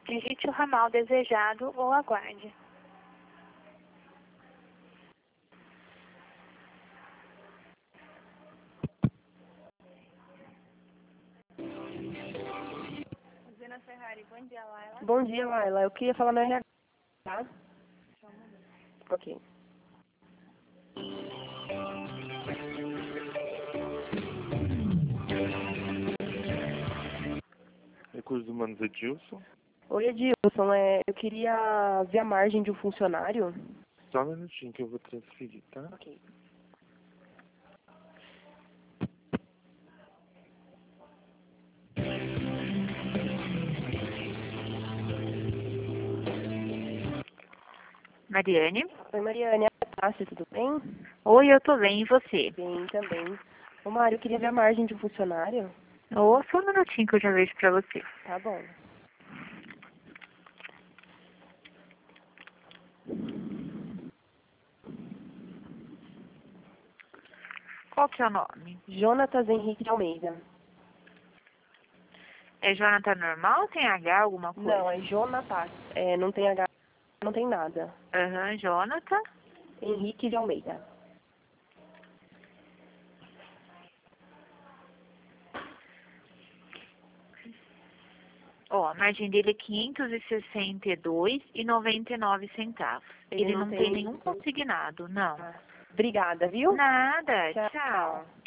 Digite o ramal desejado ou aguarde. Usina Ferrari, bom dia, Laila. Bom dia, Laila. Eu queria falar no RH, tá? Ok. Recursos Humanos, Edilson. Oi, Edilson. Eu queria ver a margem de um funcionário. Só um minutinho que eu vou transferir, tá? Ok. Mariane? Oi, Mariane. É a Tássia, tudo bem? Oi, eu tô bem, e você? Bem, também. Ô, Mário, eu queria ver a margem de um funcionário. Ô, só um minutinho que eu já vejo pra você. Tá bom. Qual que é o nome? Jonatas Henrique de Almeida. É Jonathan normal? Tem H, alguma coisa? Não, é Jonatas. Não tem H, não tem nada. Aham, Jonathan. Henrique de Almeida. Ó, a margem dele é 562,99. Ele não tem nenhum consignado, não. Obrigada, viu? Nada, Tchau. tchau.